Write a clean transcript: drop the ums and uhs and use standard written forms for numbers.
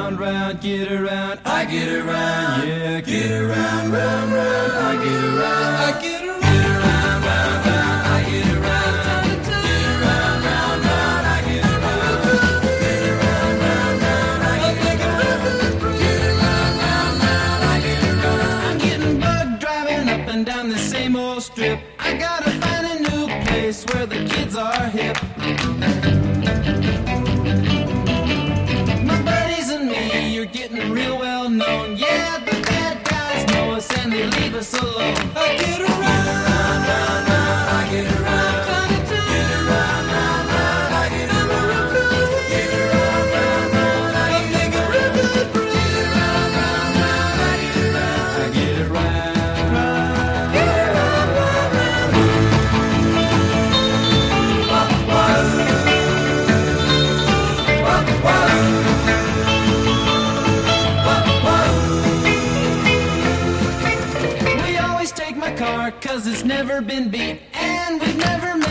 around, round, get around, I get around, yeah, get around, round, round, I get around, I get around, get around, round, round, I get around, get around, round, round, I get around, get around, round, round, I get around, get around, round, round, I get around. I'm getting bugged driving up and down the same old strip. I gotta find a new place where the kids are hip. You're getting real well known. Yeah, the bad guys know us and they leave us alone. I get around, round, round, round, I get around. Get around, round, round, I get around. Get around, round, round, I get around. Get around, round, round, I get around. I get around, round, get around, round, round. Wah, wah, wah. Car, 'cause it's never been beat, and we've never